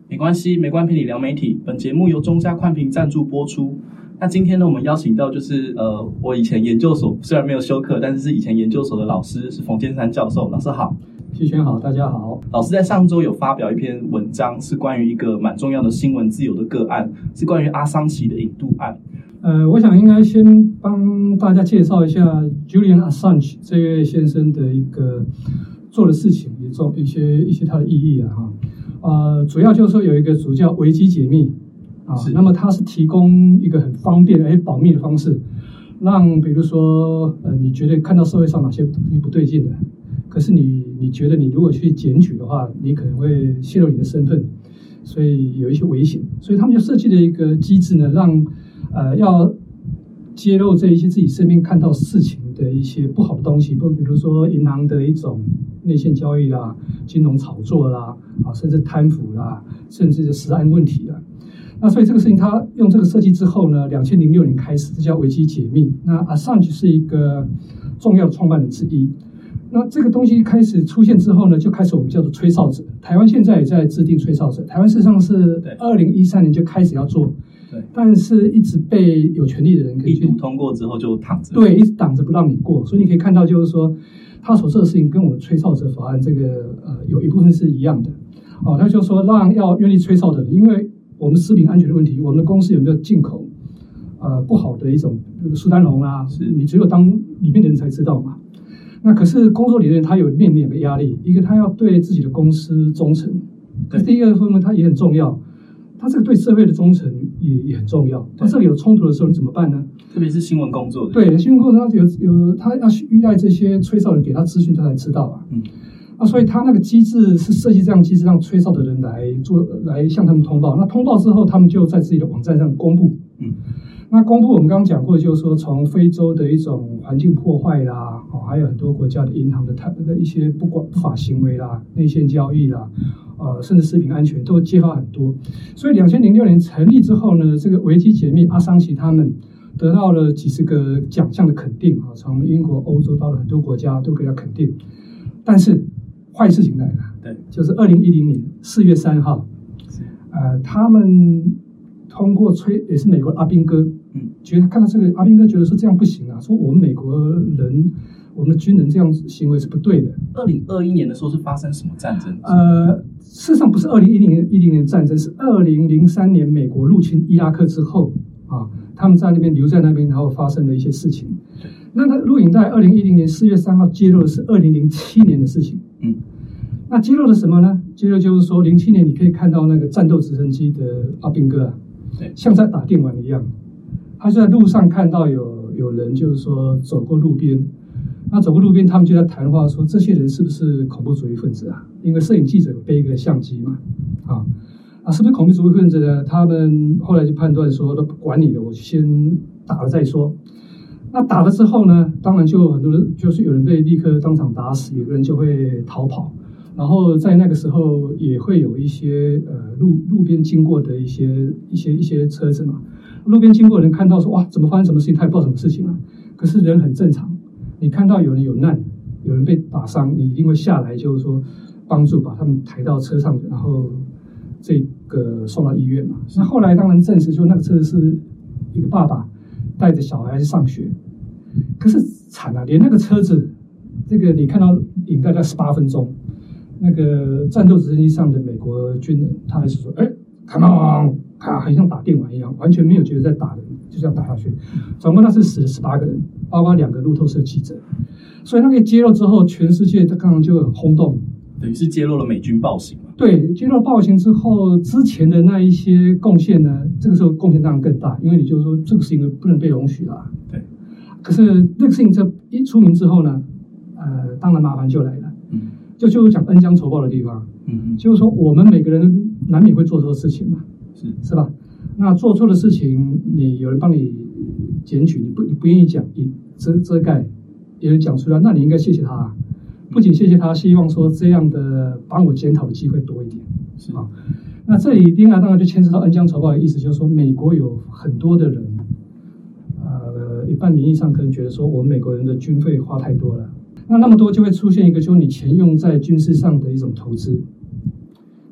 没关系，没关陪你聊媒体。本节目由中嘉宽频赞助播出。那今天呢，我们邀请到就是我以前研究所虽然没有修课，但是以前研究所的老师是冯建山教授。老师好。 希轩好，大家好。 老师在上周有发表一篇文章，是关于一个蛮重要的新闻自由的个案，是关于阿桑奇的引渡案。 我想应该先帮大家介绍一下 Julian Assange 这位先生的一个做的事情，一些他的意义啊主要就是说有一个组叫维基解密啊，那么它是提供一个很方便而且保密的方式，让比如说你觉得看到社会上哪些东西不对劲的，可是你觉得你如果去检举的话，你可能会泄露你的身份，所以有一些危险，所以他们就设计了一个机制呢，让要揭露这一些自己身边看到事情的一些不好的东西，比如说银行的一种内线交易啦、金融炒作啦、甚至贪腐啦，甚至是食安问题啦。那所以这个事情，他用这个设计之后呢，2006年开始，这叫维基解密。那 Assange 是一个重要的创办人之一。那这个东西开始出现之后呢，就开始我们叫做吹哨者。台湾现在也在制定吹哨者。台湾事实上是2013年就开始要做。但是一直被有权利的人可以一读通过之后就挡着， 对，一直挡着不让你过。所以你可以看到，就是说他所做的事情跟我们吹哨者法案这个有一部分是一样的。他就说让要愿意吹哨的人，因为我们食品安全的问题，我们的公司有没有进口不好的一种苏丹红啦，是你只有当里面的人才知道嘛。那可是工作里的人他有面临两个压力，一个他要对自己的公司忠诚，可是第二个方面他也很重要。他这个对社会的忠诚也很重要。他这里有冲突的时候，你怎么办呢？ 特别是新闻工作的。 对，新闻工作他要依赖这些吹哨人给他资讯，他才知道啊。所以他那个机制是设计这样机制，让吹哨的人来向他们通报。那通报之后，他们就在自己的网站上公布。那公布我们刚刚讲过，就是说从非洲的一种环境破坏啦，还有很多国家的银行的一些不法行为啦、内线交易啦。甚至食品安全都揭发很多，所以2006年成立之后呢，这个维基解密阿桑奇他们得到了几十个奖项的肯定啊，从英国、欧洲到了很多国家都给他肯定。但是坏事情来了，对，就是2010年4月3号，他们通过也是美国阿兵哥，觉得看到这个阿兵哥觉得说这样不行啊，说我们美国人。我们的军人这样行为是不对的。 2021年的时候是发生什么战争？ 事实上不是2010年战争，是2003年美国入侵伊拉克之后他们在那边留在那边，然后发生了一些事情。那录影带2010年4月3号揭露的是2007年的事情。那揭露了什么呢？揭露就是说07年你可以看到那个战斗直升机的阿兵哥像在打电玩一样，他就在路上看到有人就是说走过路边。那走过路边，他们就在谈话说，这些人是不是恐怖主义分子啊？因为摄影记者有背一个相机嘛，是不是恐怖主义分子呢？他们后来就判断说，都不管你的，我先打了再说。那打了之后呢，当然就有很多人，就是有人被立刻当场打死，有个人就会逃跑。然后在那个时候也会有一些路边经过的一些车子嘛，路边经过的人看到说，哇，怎么发生什么事情？他也不知道什么事情啊。可是人很正常。你看到有人有难，有人被打伤，你一定会下来，就是说帮助把他们抬到车上，然后这个送到医院嘛。那后来当然证实，就那个车是一个爸爸带着小孩去上学，可是惨了，连那个车子，这个你看到影带在18分钟，那个战斗直升机上的美国军人，他还是说，come on，很像打电玩一样，完全没有觉得在打人。就这样打下去，总共那是死了18个人，包括2个路透社记者。所以那个揭露之后，全世界他刚刚就很轰动， 等于是揭露了美军暴行嘛？ 对，揭露暴行之后，之前的那一些贡献呢，这个时候贡献当然更大，因为你就是说这个事情不能被容许啦。 对。 可是这个事情这一出名之后呢，当然麻烦就来了。就是讲恩将仇报的地方。就是说我们每个人难免会做错事情嘛，是吧？那做错的事情，你有人帮你检举，你不愿意讲，你遮盖，有人讲出来，那你应该谢谢他。不仅谢谢他，希望说这样的帮我检讨的机会多一点，是吧？那这里另外当然就牵涉到恩将仇报的意思，就是说美国有很多的人，一般名义上可能觉得说我们美国人的军费花太多了，那么多就会出现一个，就是你钱用在军事上的一种投资。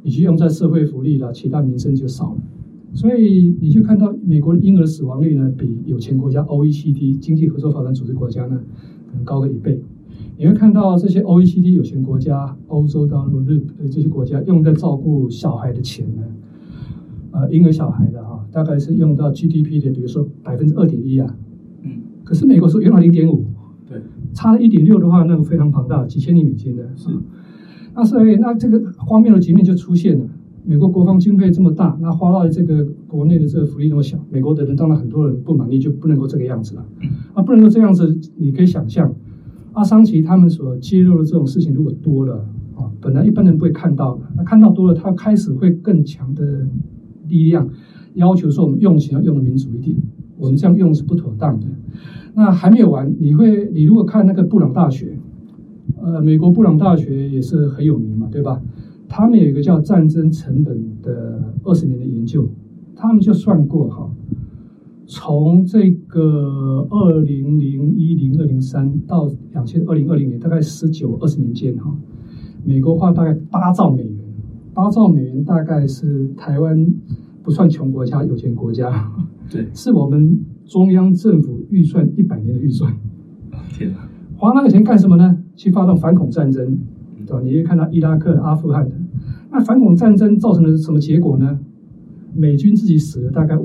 你去用在社会福利啦，其他民生就少了。所以你就看到美国的婴儿死亡率呢，比有钱国家 OECD 经济合作发展组织国家呢，可能高个1倍。你会看到这些 OECD 有钱国家、欧洲大陆、日本这些国家用在照顾小孩的钱呢，婴儿小孩的大概是用到 GDP 的，比如说2.1%啊，可是美国说用到0.5， 对， 差了1.6的话，那个非常庞大，几千亿美金的， 是。 那所以那这个荒谬的局面就出现了。美国国防经费这么大，那花到这个国内的这个福利那么小，美国的人当然很多人不满意，就不能够这个样子了。不能够这样子，你可以想象，阿桑奇他们所揭露的这种事情如果多了本来一般人不会看到的，那看到多了，他开始会更强的力量要求说我们用钱要用的民主一点，我们这样用是不妥当的。那还没有完，你如果看那个布朗大学，美国布朗大学也是很有名嘛，对吧？他们有一个叫战争成本的20年的研究，他们就算过从这个2001、2003到2020年，大概19-20年间美国花大概8兆美元，8兆美元大概是台湾不算穷国家、有钱国家， 对， 是我们中央政府预算100年的预算。 天哪！ 花那个钱干什么呢？去发动反恐战争，对吧？你会看到伊拉克、阿富汗的。那反恐战争造成了什么结果呢？美军自己死了大概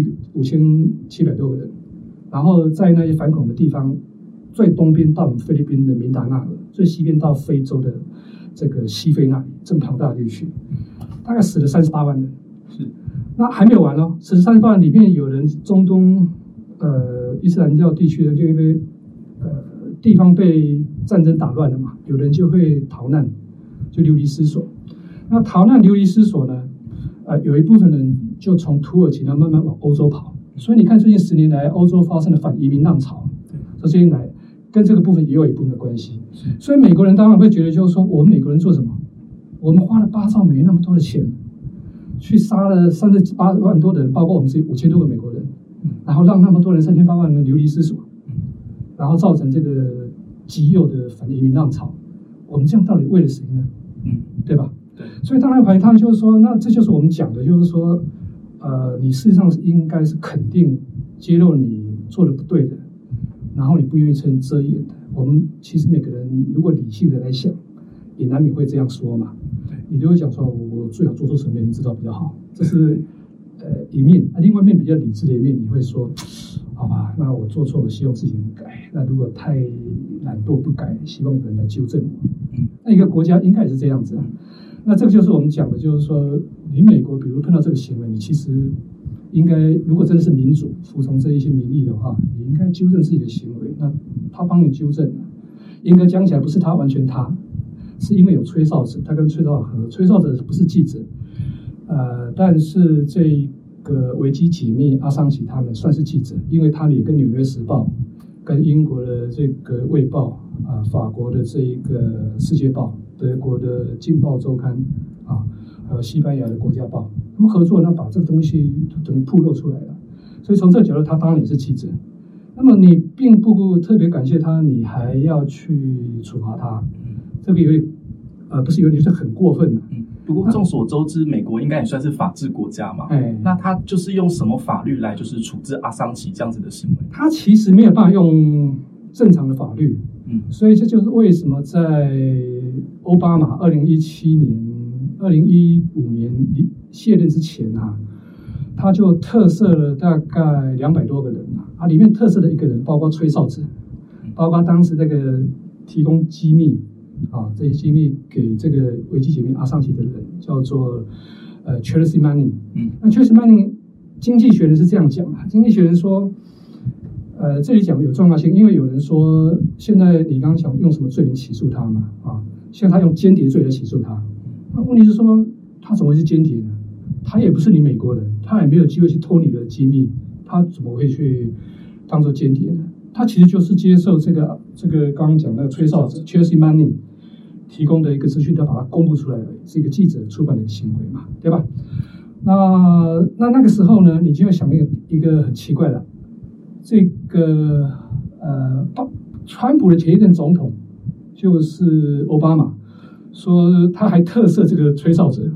5700多个人，然后在那些反恐的地方，最东边到我们菲律宾的明达纳尔，最西边到非洲的这个西非那里，这么庞大的地区，大概死了38万人。 是， 那还没有完哦，死了38万里面有人中东伊斯兰教地区的，就因为地方被战争打乱了嘛，有人就会逃难，就流离失所。那逃难流离失所呢？有一部分人就从土耳其呢慢慢往欧洲跑。所以你看，最近10年来，欧洲发生了反移民浪潮，这些年来跟这个部分也有一部分的关系。所以美国人当然会觉得，就是说，我们美国人做什么？我们花了8兆美元那么多的钱，去杀了38万多的人，包括我们自己5000多个美国人，然后让那么多人38万人流离失所，然后造成这个极右的反移民浪潮。我们这样到底为了谁呢？对吧？ 对。 所以当然，他就是说，那这就是我们讲的，就是说，你事实上是应该是肯定揭露你做的不对的，然后你不愿意承遮掩的。我们其实每个人如果理性的来想，也难免会这样说嘛。你就会讲说，我最好做错什么，没人知道比较好。这是一面，另外一面比较理智的一面，你会说，好吧，那我做错，我希望自己能改。那如果太懒惰不改，希望有人来纠正我。那一个国家应该也是这样子啊。那这个就是我们讲的，就是说，你美国比如碰到这个行为，你其实应该，如果真的是民主，服从这一些民意的话，你应该纠正自己的行为。那他帮你纠正了，应该讲起来不是他完全他，是因为有吹哨者，他跟吹哨者合作，吹哨者不是记者，但是这个维基解密阿桑奇他们算是记者，因为他们也跟《纽约时报》、跟英国的这个《卫报》法国的这一个《世界报》、德国的《镜报周刊》还有西班牙的《国家报》，他们合作，那把这个东西等于暴露出来了。所以从这个角度，他当然也是记者。那么你并不特别感谢他，你还要去处罚他，这个有点不是有点是很过分的。 不过众所周知，美国应该也算是法治国家嘛。那他就是用什么法律来就是处置阿桑奇这样子的行为？他其实没有办法用正常的法律。所以这就是为什么在奥巴马2015年卸任之前他就特赦了大概200多个人里面特赦的一个人，包括吹哨者，包括当时这个提供机密这些机密给这个维基解密阿桑奇的人，叫做Chelsea Manning。那 Chelsea Manning 经济学人是这样讲经济学人说，这里讲的有重要性，因为有人说，现在你刚刚讲用什么罪名起诉他嘛？现在他用间谍罪来起诉他。那问题是说，他怎么会是间谍呢？他也不是你美国人，他也没有机会去偷你的机密，他怎么会去当做间谍呢？他其实就是接受这个刚刚讲的吹哨者 Chelsea Manning 提供的一个资讯，他把它公布出来了，是一个记者出版的一个行为嘛，对吧？那个时候呢，你就要想一个很奇怪的，这个川普的前一任总统就是奥巴马，说他还特赦这个吹哨者，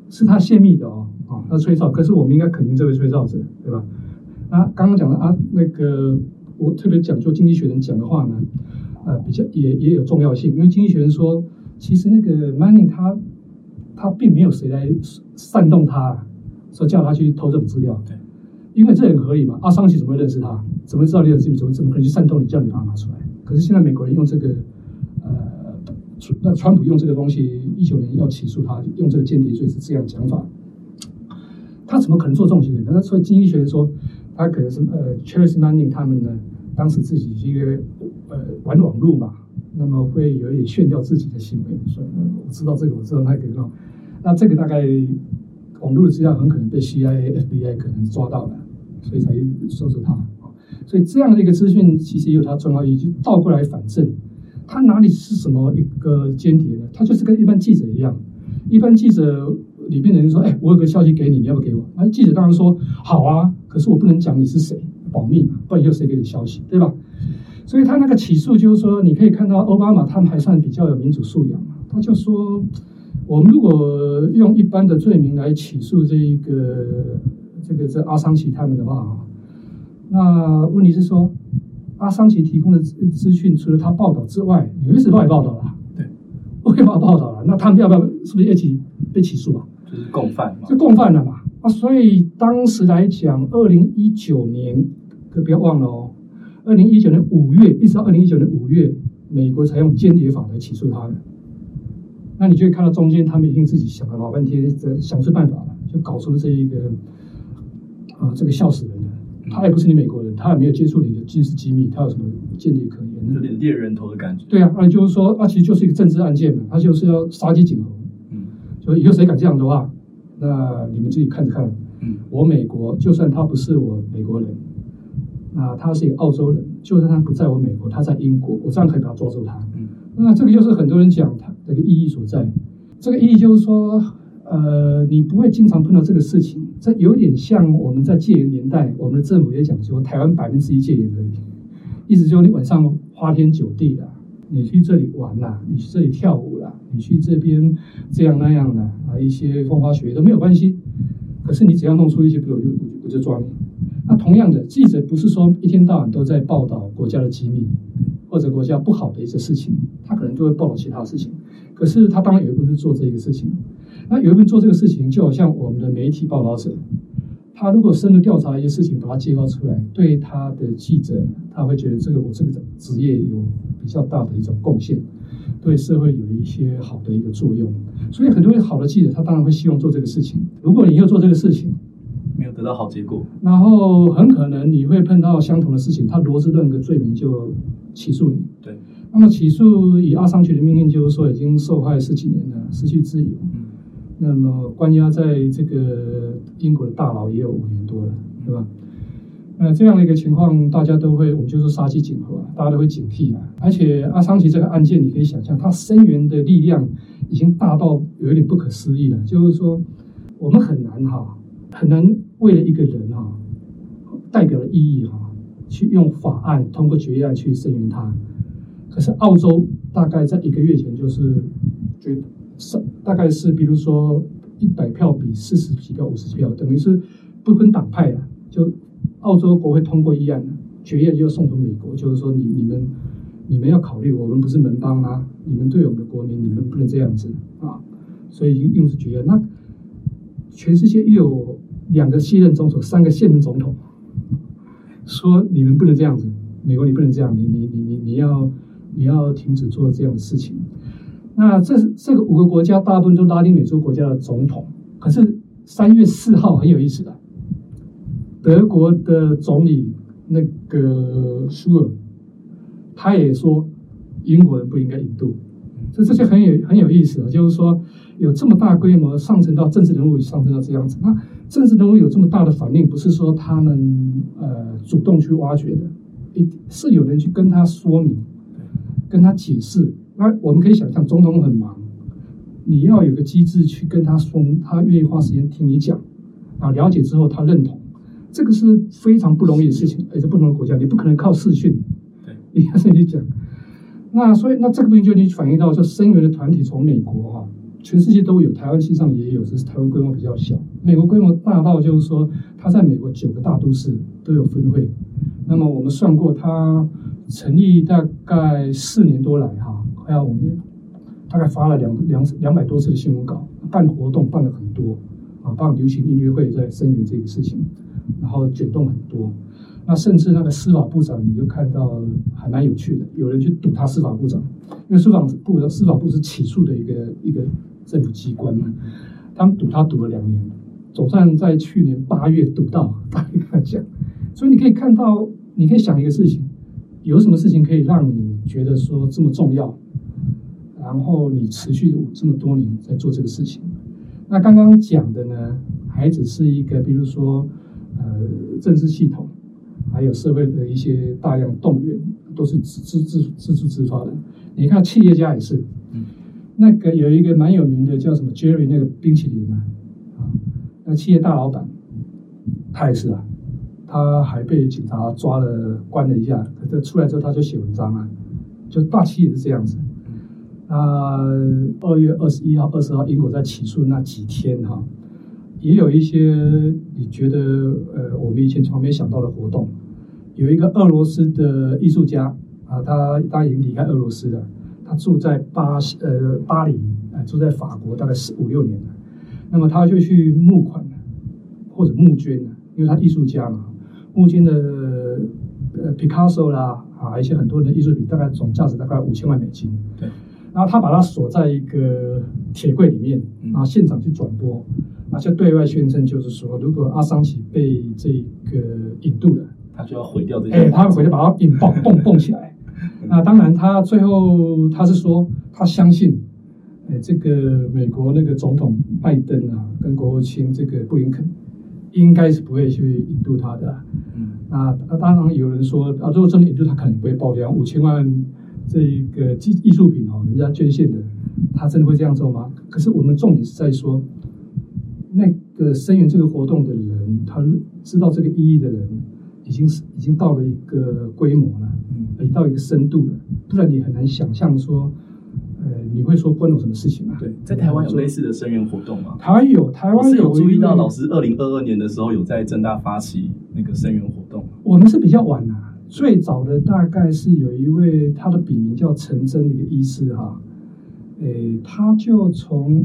是他泄密的他吹哨，可是我们应该肯定这位吹哨者，对吧？那刚刚讲的那个我特别讲究经济学人讲的话呢，比较也有重要性，因为经济学人说，其实那个 Manning 他并没有谁来煽动他，说叫他去偷这种资料， 对， 因为这很合理嘛。阿桑奇怎么会认识他？怎么知道你有资料？怎么可能去煽动你，叫你把它拿出来？可是现在美国人用这个，那川普用这个东西，19年要起诉他，用这个间谍罪是这样讲法，他怎么可能做这种行为？那所以经济学人说，他可能是Charles Manning 他们呢，当时自己一个玩网络嘛，那么会有一点炫耀自己的行为，所以我知道这个，我知道那个，那这个大概网络的资料很可能被 CIA、FBI 可能抓到了，所以才收拾他。所以这样的一个资讯其实也有它重要意义，就倒过来反证，他哪里是什么一个间谍呢？他就是跟一般记者一样，一般记者里面的人说，我有个消息给你，你要不要给我？那记者当然说好啊，可是我不能讲你是谁，保密嘛，不然以后谁给你消息，对吧？所以他那个起诉就是说，你可以看到奥巴马他们还算比较有民主素养嘛，他就说，我们如果用一般的罪名来起诉这阿桑奇他们的话，那问题是说，阿桑奇提供的资讯除了他报道之外，纽约时报也报道了， 对， 我也报道了，那他们要不要是不是一起被起诉啊？ 就是共犯嘛， 是共犯了嘛？所以当时来讲，2019年可不要忘了2019年5月一直到2019年5月，美国才用间谍法来起诉他的。那你就会看到中间他们已经自己想了老半天，想出办法了，就搞出这一个这个笑死人的。他也不是你美国人，他也没有接触你的军事机密，他有什么间谍可言呢？ 有点猎人头的感觉。 对啊，就是说，其实就是一个政治案件嘛，他就是要杀鸡儆猴。所以以后谁敢这样的话，那你们自己看着看。我美国，就算他不是我美国人，那他是一个澳洲人，就算他不在我美国，他在英国，我这样可以把他抓住他。那这个就是很多人讲他这个意义所在。这个意义就是说，你不会经常碰到这个事情，这有点像我们在戒严年代，我们的政府也讲说，台湾1%戒严而已，意思就是你晚上花天酒地啦，你去这里玩啦，你去这里跳舞啦，你去这边这样那样的一些风花雪月都没有关系。可是你只要弄出一些不有，我就抓你。那同样的，记者不是说一天到晚都在报道国家的机密或者国家不好的一些事情，他可能就会报道其他事情。可是他当然有一部分是做这个事情，那有一部分做这个事情，就好像我们的媒体报道者，他如果深入调查一些事情，把它揭发出来，对他的记者，他会觉得我这个职业有比较大的一种贡献，对社会有一些好的一个作用。所以很多好的记者，他当然会希望做这个事情。如果你要做这个事情， 没有得到好结果， 然后很可能你会碰到相同的事情，他罗织论个罪名就起诉你。 对， 那么起诉以阿桑奇的命运，就是说已经受害10几年了，失去自由。那么关押在这个英国的大牢也有5年多了，对吧？这样的一个情况，大家都会，我们就说杀鸡儆猴啊，大家都会警惕啊。而且阿桑奇这个案件，你可以想象，它声援的力量已经大到有一点不可思议了。就是说，我们很难为了一个人代表的意义去用法案通过决议案去声援他。可是澳洲大概在1个月前就是大概是比如说100票比40几票、50几票，等于是不分党派啊，就澳洲国会通过议案，决议案就送从美国，就是说你们要考虑，我们不是门邦啊，你们对我们的国民，你们不能这样子啊，所以用是决议案。那全世界又有2个卸任总统、3个现任总统，说你们不能这样子，美国你不能这样，你要停止做这样的事情。那这个5个国家大部分都拉丁美洲国家的总统，可是3月4号很有意思的，德国的总理那个舒尔，他也说英国人不应该引渡，这就很有意思了。就是说有这么大规模上升到政治人物，上升到这样子，那政治人物有这么大的反应，不是说他们主动去挖掘的，是有人去跟他说明，跟他解释。那我们可以想象，总统很忙，你要有个机制去跟他说，他愿意花时间听你讲，了解之后他认同，这个是非常不容易的事情。而且不同的国家，你不可能靠视讯，对，你要是去讲。那所以这个部分就反映到，就声援的团体从美国全世界都有，台湾实际上也有，只是台湾规模比较小。美国规模大到就是说，它在美国9个大都市都有分会。那么我们算过，它成立大概4年多来哈，快要5年，大概发了200多次的新闻稿，办活动办了很多啊，包括流行音乐会在声援这个事情，然后卷动很多。那甚至那个司法部长，你就看到还蛮有趣的，有人去堵他司法部长，因为司法部是起诉的一个政府机关嘛，他们堵他堵了2年，总算在去年8月堵到，大概跟他讲。所以你可以看到，你可以想一个事情，有什么事情可以让你觉得说这么重要，然后你持续这么多年在做这个事情。那刚刚讲的呢，还只是一个，比如说政治系统。还有社会的一些大量动员，都是自主自发的。你看企业家也是，那个有一个蛮有名的叫什么 Jerry 那个冰淇淋啊，那企业大老板，他也是啊，他还被警察抓了关了一下，可是出来之后他就写文章啊，就大企业是这样子。2月21号、20号，英国在起诉那几天哈。也有一些你觉得我们以前从来没想到的活动，有一个俄罗斯的艺术家啊，他已经离开俄罗斯了，他住在巴黎，住在法国大概5-6年了。那么他就去募款或者募捐，因为他艺术家嘛，募捐的Picasso 啦一些很多的艺术品，大概总价值大概5000万美金。 对。 然后他把它锁在一个铁柜里面，然后现场去转播。就对外宣称，就是说，如果阿桑奇被这个引渡了， 他就要毁掉这些， 他会毁掉，把它引爆蹦起来。那当然，他最后他是说，他相信，这个美国那个总统拜登啊，跟国务卿这个布林肯，应该是不会去引渡他的。那当然有人说，如果真的引渡，他可能不会爆掉5000万这个艺术品人家捐献的，他真的会这样做吗？可是我们重点是在说。那个声援这个活动的人，他知道这个意义的人，已经到了一个规模了，已到一个深度了，不然你很难想象说，你会说关我什么事情啊？ 对，在台湾有类似的声援活动吗？ 台湾有注意到老师2022年的时候有在政大发起那个声援活动。 我们是比较晚啊，最早的大概是有一位他的笔名叫陈真的一个医师哈。他就从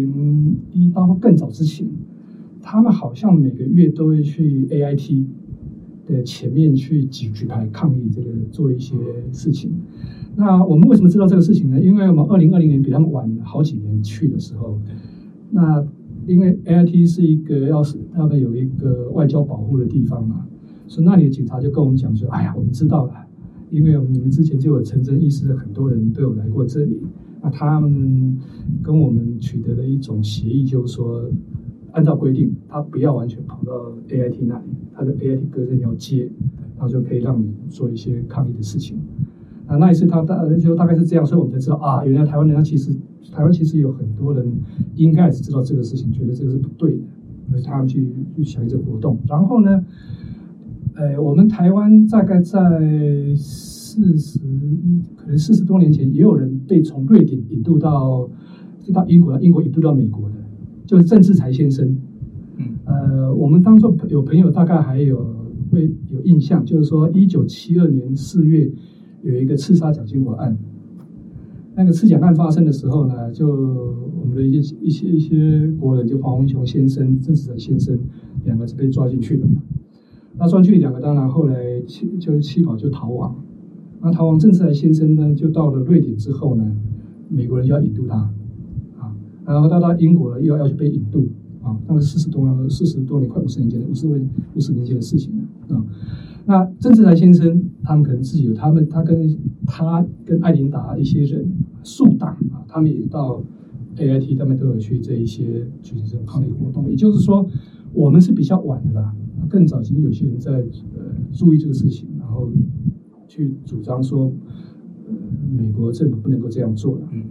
2018或更早之前，他们好像每个月都会去 AIT 的前面去举牌抗议，这个做一些事情。那我们为什么知道这个事情呢？因为我们2020年比他们晚好几年去的时候，那因为 AIT 是一个他们有一个外交保护的地方嘛，所以那里的警察就跟我们讲说：“哎呀，我们知道了，因为你们之前就有陈真医师的很多人都有来过这里。”那他们跟我们取得的一种协议，就是说，按照规定，他不要完全跑到 AIT 那里，他的 AIT 隔着一条街，然后就可以让你做一些抗议的事情。那一次他大概是这样，所以我们才知道啊，原来台湾其实有很多人应该也是知道这个事情，觉得这个是不对的，所以他们去想这个活动。然后呢，我们台湾大概在可能40多年前，也有人被从瑞典引渡到英国引渡到美国的，就是郑志才先生。我们当作有朋友大概还会有印象，就是说1972年4月有一个刺杀蒋经国案。那个刺蒋案发生的时候呢，就我们的一些国人，就黄文雄先生、郑志才先生2个是被抓进去的嘛。那抓进去2个，当然后来弃保就逃亡。那逃亡郑志才先生呢，就到了瑞典之后呢，美国人就要引渡他，然后到英国了，又要去被引渡啊，那个40多年，快50年前的50年前的事情了啊。那郑志才先生他们可能自己有他跟艾琳达一些人树党啊，他们也到 AIT， 他们都有去这一些举行这种抗议活动。也就是说，我们是比较晚的啦，更早已经有些人在注意这个事情，然后去主张说，美国政府不能够这样做了。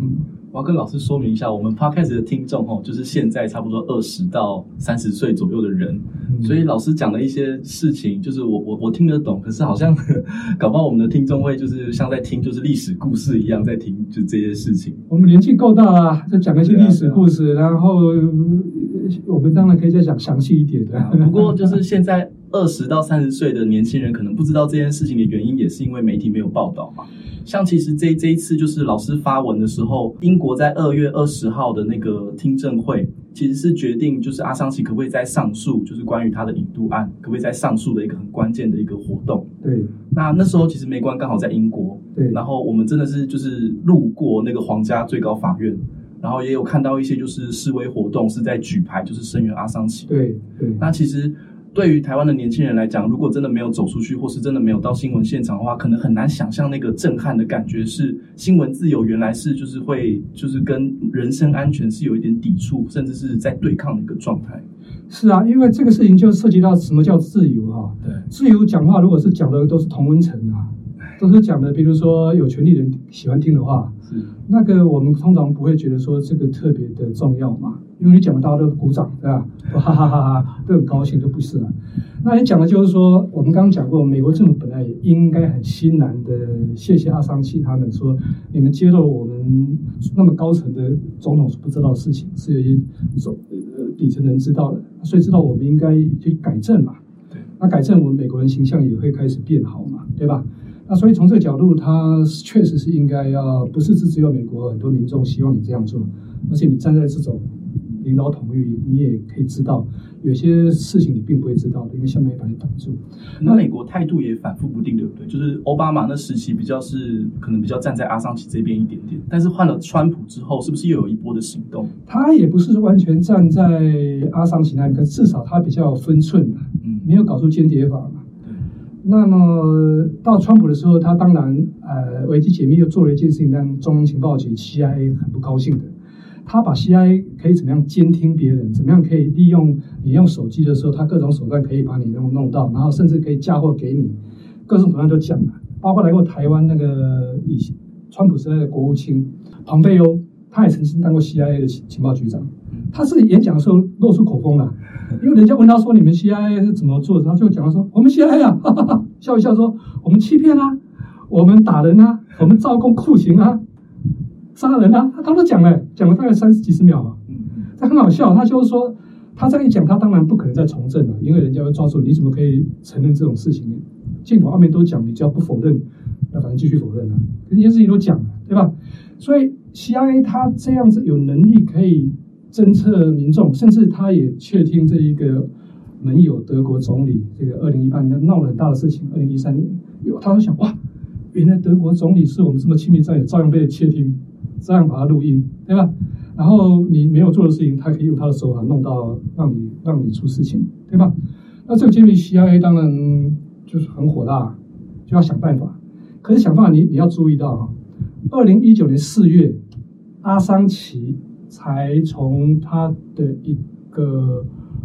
我要跟老师说明一下，我们 Podcast 的听众就是现在差不多20到30岁左右的人，所以老师讲的一些事情，就是我听得懂，可是好像搞不好我们的听众会就是像在听就是历史故事一样在听就这些事情。 我们年纪够大啊，就讲一些历史故事，然后我们当然可以再讲详细一点的。 不过就是现在20到30岁的年轻人可能不知道这件事情的原因，也是因为媒体没有报道嘛。像其实这一次就是老师发文的时候，英国在2月20号的那个听证会，其实是决定就是阿桑奇可不可以再上诉，就是关于他的引渡案可不可以再上诉的一个很关键的一个活动。 对， 那时候其实梅关刚好在英国， 对， 然后我们真的是就是路过那个皇家最高法院，然后也有看到一些就是示威活动是在举牌，就是声援阿桑奇。 对对， 那其实对于台湾的年轻人来讲，如果真的没有走出去，或是真的没有到新闻现场的话，可能很难想象那个震撼的感觉，是新闻自由原来是就是会就是跟人身安全是有一点抵触，甚至是在对抗的一个状态。 是啊，因为这个事情就涉及到什么叫自由啊？ 对， 自由讲话如果是讲的都是同温层啊，都是讲的，比如说有权利人喜欢听的话， 是那个我们通常不会觉得说这个特别的重要嘛，因为你讲的大家都鼓掌，对吧？都哈哈哈哈，都很高兴，都不是啊。那你讲的就是说，我们刚刚讲过，美国政府本来也应该很欣然的谢谢阿桑奇他们说，你们揭露我们那么高层的总统所不知道的事情，是有一些底层人知道的，所以知道我们应该去改正嘛。 对， 那改正我们美国人形象也会开始变好嘛，对吧？那所以从这个角度，它确实是应该要，不是只有美国很多民众希望你这样做，而且你站在这种领导统御，你也可以知道有些事情你并不会知道的，因为下面把你挡住。 那美国态度也反复不定，对不对？就是奥巴马那时期可能比较站在阿桑奇这边一点点，但是换了川普之后，是不是又有一波的行动？ 他也不是完全站在阿桑奇那边，可至少他比较有分寸的，没有搞出间谍法嘛。那么到川普的时候，他当然危机解密又做了一件事情，让中央情报局 CIA 很不高兴的。他把 CIA 可以怎么样监听别人，怎么样可以利用你用手机的时候，他各种手段可以把你弄到，然后甚至可以嫁祸给你，各种手段都讲了。包括来过台湾那个以前川普时代的国务卿庞贝欧，他也曾经当过 CIA 的情报局长。他自己演讲的时候露出口风了，因为人家问他说你们 CIA 是怎么做的，他就讲说我们 CIA 啊，哈哈哈，笑一笑说我们欺骗啊，我们打人啊，我们招供酷刑啊，杀人啊，他都讲了，讲了大概30几十秒啊，这很好笑。他就是说他这样一讲，他当然不可能再从政了，因为人家会抓住你怎么可以承认这种事情呢？尽管外面都讲，你只要不否认，那反正继续否认啊，这些事情都讲了，对吧？所以 CIA 他这样子有能力可以侦测民众，甚至他也确听这一个盟友德国总理这个2018年闹了很大的事情，2013年他就想哇，原来德国总理是我们这么亲密战友，照样被窃听，这样把它录音，对吧？然后你没有做的事情，他可以用他的手法弄到让你出事情，对吧？那这个揭秘 CIA 当然就是很火大，就要想办法。可是想办法你要注意到啊，2019年4月，阿桑奇才从他的一个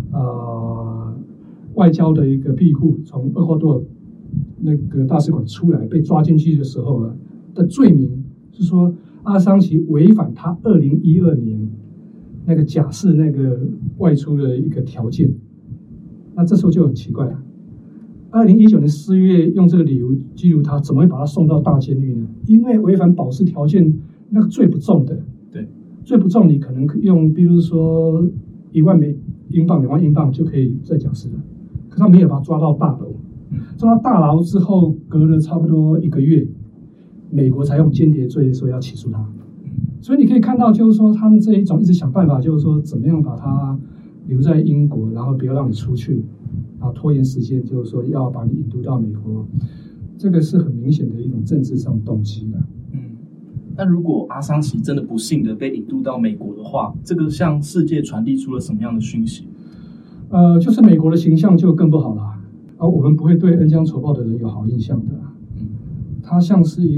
外交的一个庇护，从厄瓜多尔那个大使馆出来，被抓进去的时候的罪名是说阿桑奇违反他2012年那个假释那个外出的一个条件。那这时候就很奇怪了，2019年4月用这个理由拘留他，怎么会把他送到大监狱呢？因为违反保释条件，那个罪不重的。 对， 罪不重，你可能用，比如说1万英镑、2万英镑就可以再假释了。可他没有把他抓到大楼，抓到大牢之后，隔了差不多1个月，美国才用间谍罪说要起诉他。所以你可以看到，就是说他们这一种一直想办法，就是说怎么样把他留在英国，然后不要让你出去，然后拖延时间，就是说要把你引渡到美国，这个是很明显的一种政治上动机了。 那如果阿桑奇真的不幸的被引渡到美国的话，这个向世界传递出了什么样的讯息？ 就是美国的形象就更不好了，而我们不会对恩将仇报的人有好印象的。他像是一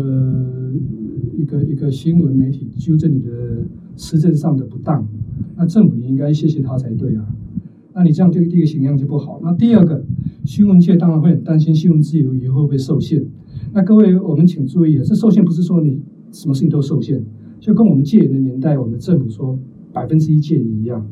个新闻媒体纠正你的施政上的不当，那政府你应该谢谢他才对啊。那你这样第一个形象就不好。那第二个，新闻界当然会很担心新闻自由以后会被受限。那各位，我们请注意，这受限不是说你什么事情都受限， 就跟我们戒严的年代，我们的政府说1%戒严一样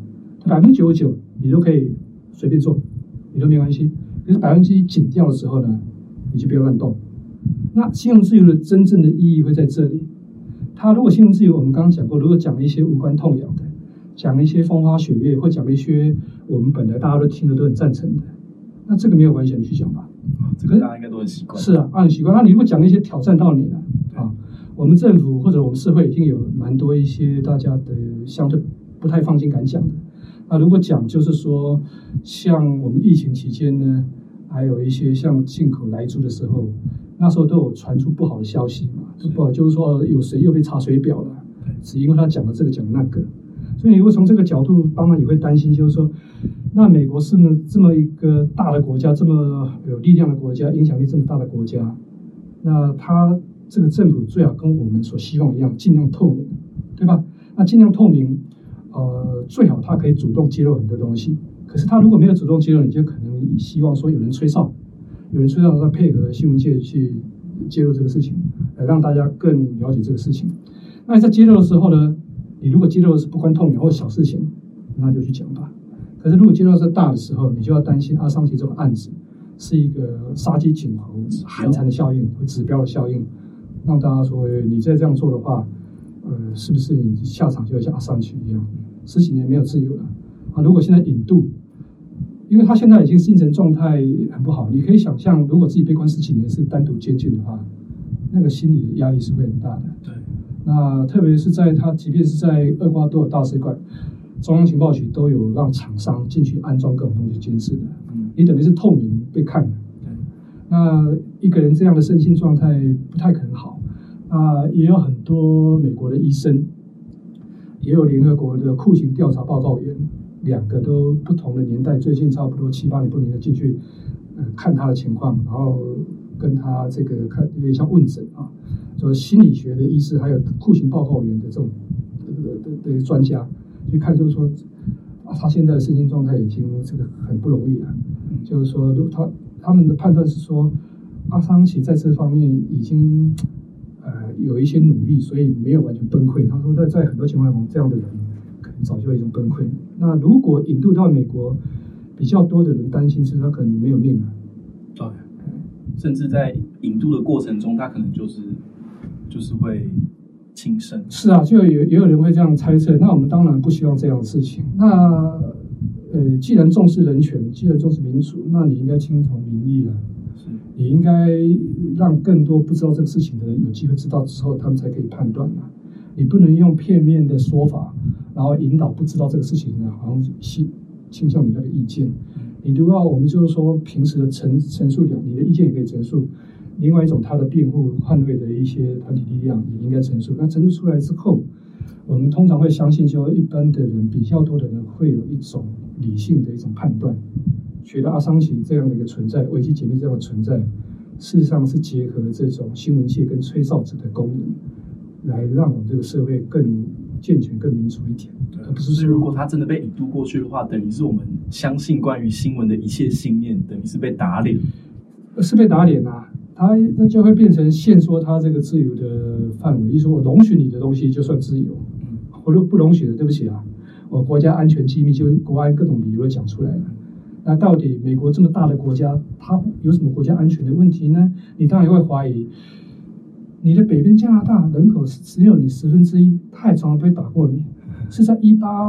，99%你都可以随便做，你都没关系。可是1%紧掉的时候呢，你就不要乱动。那新闻自由的真正的意义会在这里。它如果新闻自由，我们刚刚讲过，如果讲一些无关痛痒的，讲一些风花雪月，或讲一些我们本来大家都听的都很赞成的，那这个没有关系，你去讲吧。 这个大家应该都很习惯。 是啊，很习惯。那你如果讲一些挑战到你了啊，我们政府或者我们社会已经有蛮多一些大家的相对不太放心敢讲的。那如果讲就是说，像我们疫情期间呢，还有一些像进口莱猪的时候，那时候都有传出不好的消息嘛，不好就是说有谁又被查水表了，只因为他讲了这个讲那个。所以你会从这个角度，当然也会担心，就是说，那美国是呢这么一个大的国家，这么有力量的国家，影响力这么大的国家，那他这个政府最好跟我们所希望一样，尽量透明，对吧？那尽量透明，最好他可以主动揭露很多东西。可是他如果没有主动揭露，你就可能希望说有人吹哨，再配合新闻界去揭露这个事情，来让大家更了解这个事情。那在揭露的时候呢？你如果揭露的是不关痛痒或小事情，那就去讲吧。可是如果揭露的是大的时候，你就要担心阿桑奇这种案子是一个杀鸡儆猴、寒蝉的效应、指标的效应，让大家说，你再这样做的话，是不是你下场就会像阿桑奇一样，10几年没有自由了啊？如果现在引渡，因为他现在已经精神状态很不好，你可以想象，如果自己被关10几年是单独监禁的话，那个心理的压力是会很大的。 对。 那特别是在他，即便是在厄瓜多尔大使馆、中央情报局都有让厂商进去安装各种东西监视的，你等于是透明被看的。那一个人这样的身心状态不太可能好。也有很多美国的医生，也有联合国的酷刑调查报告员，2个都不同的年代，最近差不多7、8年不停的进去看他的情况，然后跟他这个看有点像问诊啊。就是心理学的医师，还有酷刑报告员的这种的专家去看，就是说，他现在的身心状态已经这个很不容易了。就是说，他们的判断是说，阿桑奇在这方面已经有一些努力，所以没有完全崩溃。他说，在很多情况下，这样的人可能早就已经崩溃。那如果引渡到美国，比较多的人担心是他可能没有命了。 对，甚至在引渡的过程中，他可能就是会轻生。是啊，就也有人会这样猜测。那我们当然不希望这样的事情。那既然重视人权，既然重视民主，那你应该听从民意啊。你应该让更多不知道这个事情的人有机会知道之后，他们才可以判断啊。你不能用片面的说法，然后引导不知道这个事情的，好像倾向你那个意见。你如果我们就是说平时的陈述点，你的意见也可以陈述。另外一种，他的辩护捍卫的一些团体力量也应该陈述。那陈述出来之后，我们通常会相信，说一般的人，比较多的人会有一种理性的一种判断，觉得阿桑奇这样的一个存在，维基解密这样的存在，事实上是结合这种新闻界跟吹哨者的功能，来让我们这个社会更健全、更民主一点。而不是说， 如果他真的被引渡过去的话，等于是我们相信关于新闻的一切信念，等于是被打脸， 是被打脸啊！他就会变成限缩他这个自由的范围，意思说我容许你的东西就算自由，我如果不容许的，对不起啊，我国家安全机密就国安各种理由讲出来了。那到底美国这么大的国家，它有什么国家安全的问题呢？你当然会怀疑，你的北边加拿大人口只有你1/10，他也从来不会打过你。是在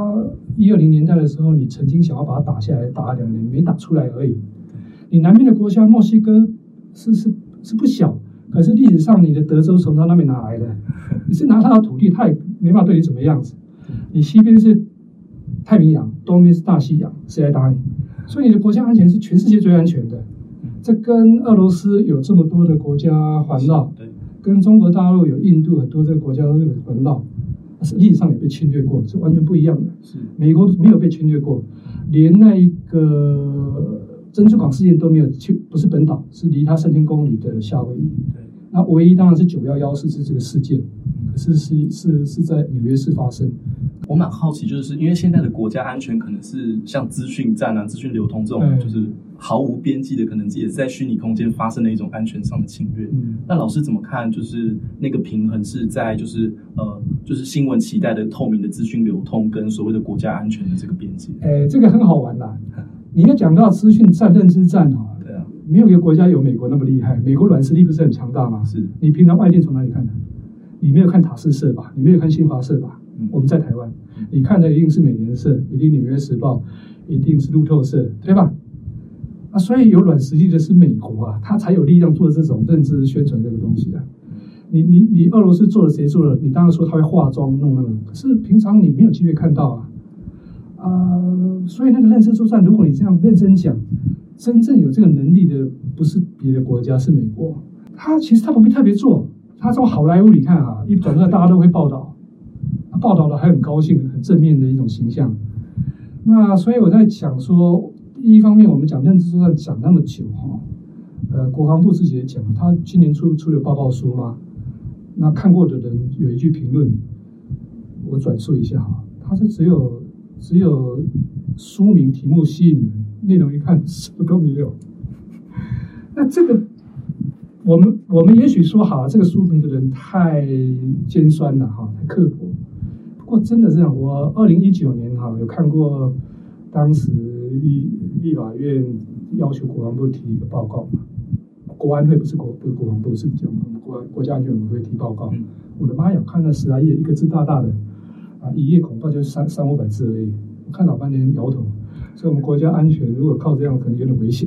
120年代的时候，你曾经想要把它打下来，打了2年没打出来而已。你南边的国家墨西哥是不小，可是历史上你的德州从他那边拿来的，你是拿他的土地，他也没办法对你怎么样子。你西边是太平洋，东边是大西洋，谁来打你？所以你的国家安全是全世界最安全的。这跟俄罗斯有这么多的国家环绕，跟中国大陆有印度很多这个国家都有环绕，历史上也被侵略过，是完全不一样的。美国没有被侵略过，连那一个珍珠港事件都没有去，不是本岛，是离它3000公里的夏威夷。那唯一当然是911是这个事件，可是是在纽约市发生。 我蛮好奇，就是因为现在的国家安全可能是像资讯战啊、资讯流通这种，就是毫无边际的，可能也是在虚拟空间发生的一种安全上的侵略。那老师怎么看？就是那个平衡是在就是新闻期待的透明的资讯流通跟所谓的国家安全的这个边界。 这个很好玩啦。你要讲到资讯战、认知战啊， 对啊， 没有一个国家有美国那么厉害。美国软实力不是很强大吗？ 是。 你平常外电从哪里看的？你没有看塔斯社吧？你没有看新华社吧？我们在台湾，你看的一定是美联社，一定纽约时报，一定是路透社，对吧？所以有软实力的是美国啊，他才有力量做这种认知宣传这个东西啊。你俄罗斯做了谁做了？你当然说他会化妆弄那个，可是平常你没有机会看到啊。所以那个认知作战，如果你这样认真讲，真正有这个能力的不是别的国家，是美国。其实他不必特别做，他从好莱坞你看啊，一转出来大家都会报道，报道的还很高兴，很正面的一种形象。那所以我在想说，一方面我们讲认知作战讲那么久国防部自己也讲了，他今年出了报告书嘛。那看过的人有一句评论，我转述一下他说只有书名题目吸引人，内容一看什么都没有。那这个我们也许说这个书评的人太尖酸了太刻薄。不过真的这样，我2019年有看过当时立法院要求国防部提一个报告嘛，国安会不是国防部，是讲国家安全委员会提报告。我的妈呀，看了10来页，一个字大大的一页恐怕就300-500字而已。我看老半天摇头。所以我们国家安全如果靠这样，可能有点危险。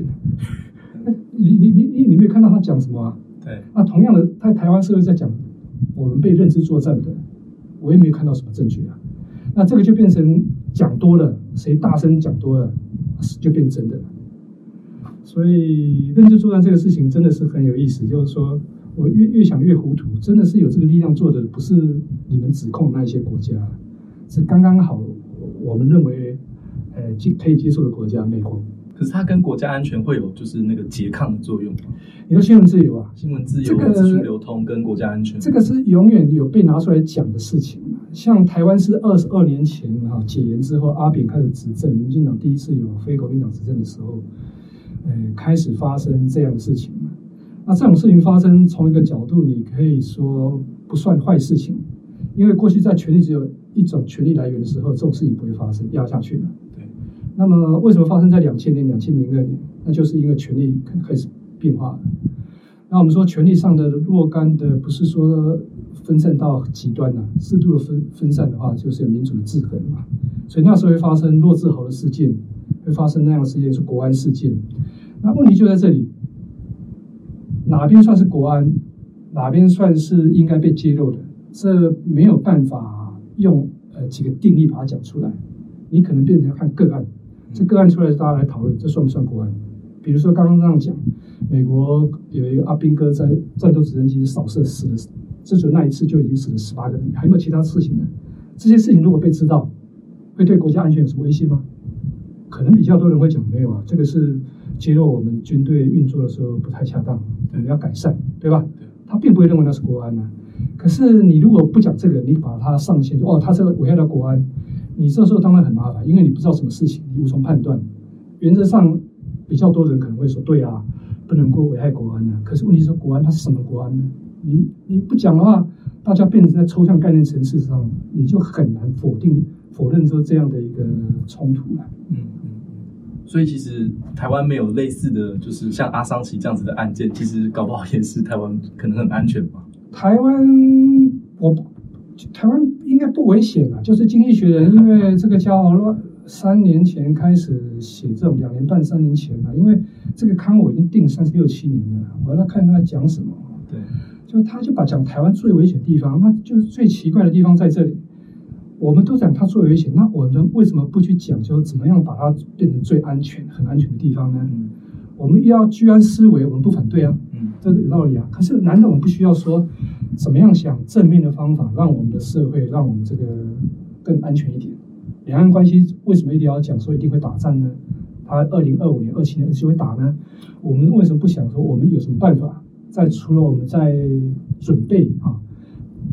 你没有看到他讲什么啊？ 对。 同样的，在台湾社会在讲我们被认知作战的，我也没有看到什么证据啊。那这个就变成讲多了，谁大声讲多了，就变真的了。所以认知作战这个事情真的是很有意思，就是说我越想越糊涂，真的是有这个力量做的，不是你们指控那一些国家，是刚刚好我们认为可以接受的国家，美国。 可是它跟国家安全会有就是那个拮抗的作用吗？ 你说新闻自由啊， 新闻自由、资讯流通跟国家安全， 这个是永远有被拿出来讲的事情。像台湾是22年前解严之后，阿扁开始执政，民进党第一次有非国民党执政的时候，开始发生这样的事情。那这种事情发生，从一个角度，你可以说不算坏事情，因为过去在权力只有一种权力来源的时候，这种事情不会发生，压下去了。那么为什么发生在2000年、2002年？那就是因为权力开始变化了。那我们说权力上的若干的，不是说分散到极端了，适度的分散的话，就是有民主的制衡嘛。所以那时候会发生骆志豪的事件，会发生那样的事件，是国安事件。那问题就在这里，哪边算是国安，哪边算是应该被揭露的？这没有办法用几个定义把它讲出来。你可能变成要看个案。这个案出来，大家来讨论，这算不算国安？比如说刚刚这样讲，美国有一个阿兵哥在战斗直升机扫射死了，这就那一次就已经死了18个人，还有没有其他事情呢？这些事情如果被知道，会对国家安全有什么威胁吗？可能比较多人会讲没有啊，这个是揭露我们军队运作的时候不太恰当，我们要改善，对吧？他并不会认为那是国安啊。可是你如果不讲这个，你把它上线，他这个危害到国安。你这时候当然很麻烦，因为你不知道什么事情，你无从判断。原则上，比较多人可能会说，对啊，不能够危害国安啊。可是问题是，国安它是什么国安呢？你不讲的话，大家变成在抽象概念层次上，你就很难否认说这样的一个冲突了。 所以其实台湾没有类似的就是像阿桑奇这样子的案件，其实搞不好也是台湾可能很安全吧。 台湾应该不危险啊，就是经济学人因为这个家伙3年前开始写这种2年半3年前因为这个刊我已经定36-7年了，我要看他在讲什么。 对， 就他就把讲台湾最危险的地方，那就是最奇怪的地方在这里。我们都讲它最危险，那我们为什么不去讲究怎么样把它变成最安全、很安全的地方呢？我们要居安思危，我们不反对啊，这有道理啊。可是难道我们不需要说怎么样想正面的方法，让我们的社会，让我们这个更安全一点？两岸关系为什么一定要讲说一定会打仗呢？他2025年、27年就会打呢？我们为什么不想说我们有什么办法？除了我们在准备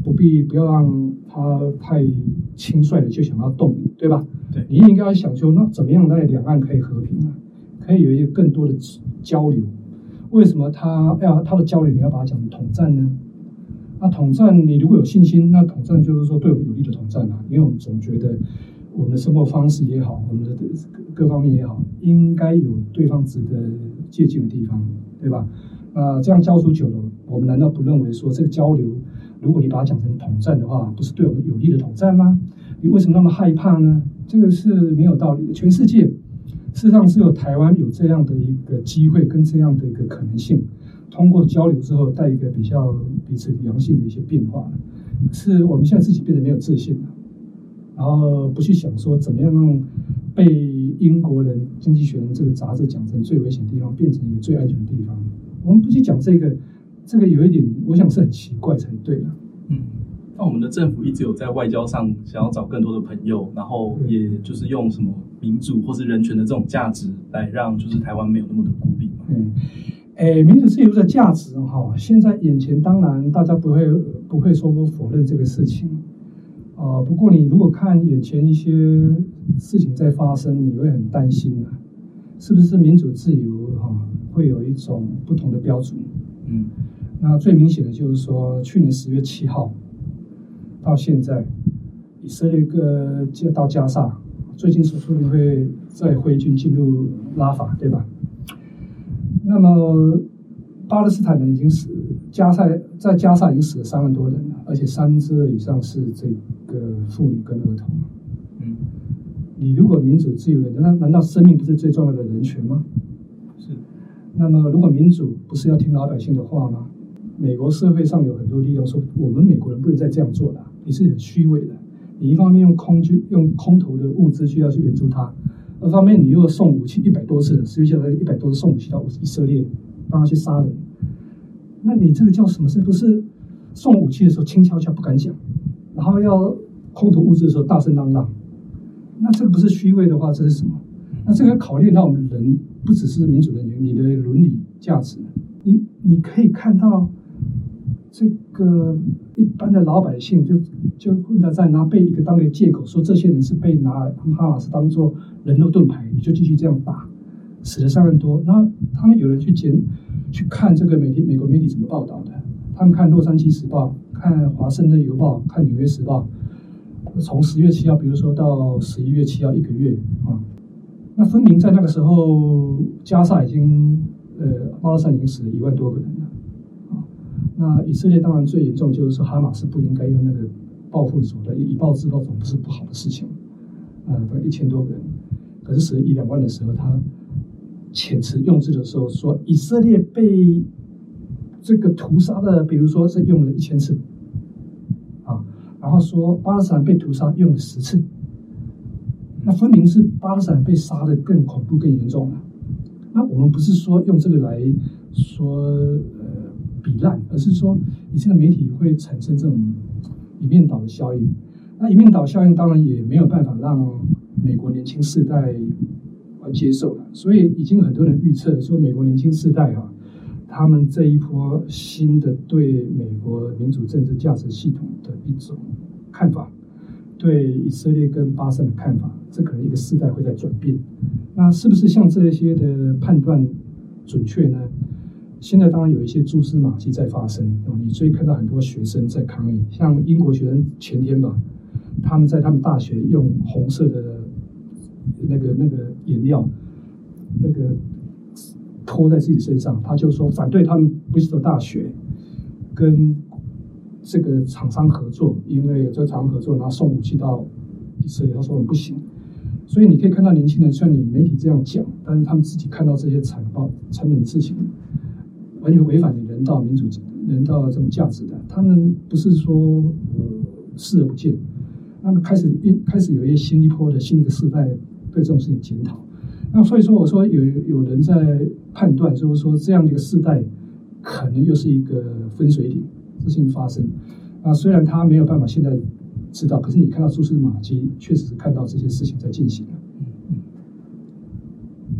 不要让他太轻率的就想要动武，对吧？ 对， 你应该想说，那怎么样在两岸可以和平啊？可以有一个更多的交流。为什么他的交流你要把它讲成统战呢？那统战你如果有信心，那统战就是说对我们有利的统战啊，因为我们总觉得我们的生活方式也好，我们的各方面也好，应该有对方值得借鉴的地方，对吧？这样交出久了，我们难道不认为说这个交流，如果你把它讲成统战的话，不是对我们有利的统战吗？你为什么那么害怕呢？这个是没有道理的。全世界事实上只有台湾有这样的一个机会跟这样的一个可能性，通过交流之后带一个比较彼此良性的一些变化。是我们现在自己变得没有自信了，然后不去想说怎么样让被英国人《经济学人》这个杂志讲成最危险的地方变成一个最安全的地方。我们不去讲这个有一点，我想是很奇怪才对了。 那我们的政府一直有在外交上想要找更多的朋友，然后也就是用什么民主或是人权的这种价值来让就是台湾没有那么的孤立嘛。 民主自由的价值哈，现在眼前当然大家不会说不否认这个事情。不过你如果看眼前一些事情在发生，你会很担心啊，是不是民主自由会有一种不同的标准？那最明显的就是说，去年10月7号到现在，以色列到加萨，最近说不定会再挥军进入拉法，对吧？那么巴勒斯坦人已经在加萨已经死了3万多人了，而且2/3以上是这个妇女跟儿童。你如果民主自由人，难道生命不是最重要的人权吗？ 是。 那么如果民主不是要听老百姓的话吗？美国社会上有很多力量说，我们美国人不能再这样做了，你是很虚伪的。你一方面用空投的物资要去援助他，二方面你又送武器100多次了，10月7号100多次送武器到以色列，让他去杀人。那你这个叫什么事？不是送武器的时候轻悄悄不敢讲，然后要空投物资的时候大声嚷嚷。那这个不是虚伪的话，这是什么？那这个考虑到我们人不只是民主人权，你的伦理价值，你可以看到这个一般的老百姓就混杂在拿被一个当个借口，说这些人是被拿哈马斯当作人肉盾牌，你就继续这样打，死了3万多。然后他们有人去看这个美国媒体怎么报道的，他们看《洛杉矶时报》、看《华盛顿邮报》、看《纽约时报》。从10月7号，比如说到11月7号1个月那分明在那个时候，加萨已经巴勒斯坦已经死了1万多个人了那以色列当然最严重就是说，哈马斯不应该用那个报复的手段，以暴制暴总不是不好的事情大概1000多个人，可是死了1-2万的时候，他遣词用字的时候说，以色列被这个屠杀的，比如说是用了1000次然后说巴勒斯坦被屠杀用了10次，那分明是巴勒斯坦被杀的更恐怖、更严重了。那我们不是说用这个来说比烂，而是说你这个媒体会产生这种一面倒的效应。那一面倒效应当然也没有办法让美国年轻世代接受了，所以已经很多人预测说，美国年轻世代他们这一波新的对美国民主政治价值系统的一种看法，对以色列跟巴勒斯坦的看法，这可能一个世代会在转变。那是不是像这些的判断准确呢？现在当然有一些蛛丝马迹在发生你所以看到很多学生在抗议，像英国学生前天吧，他们在他们大学用红色的那个颜料拖在自己身上，他就说反对他们Bristol大学跟这个厂商合作，因为这个厂商合作，然后送武器到以色列，他说不行。所以你可以看到年轻人，虽然你媒体这样讲，但是他们自己看到这些残忍的事情，完全违反你人道民主、人道这种价值的，他们不是说视而不见，他们开始有一些新一波的新一个世代对这种事情检讨。那所以说，我说有人在判断，就是说这样的一个世代可能又是一个分水岭，事情发生。虽然他没有办法现在知道，可是你看到蛛丝马迹，确实是看到这些事情在进行了。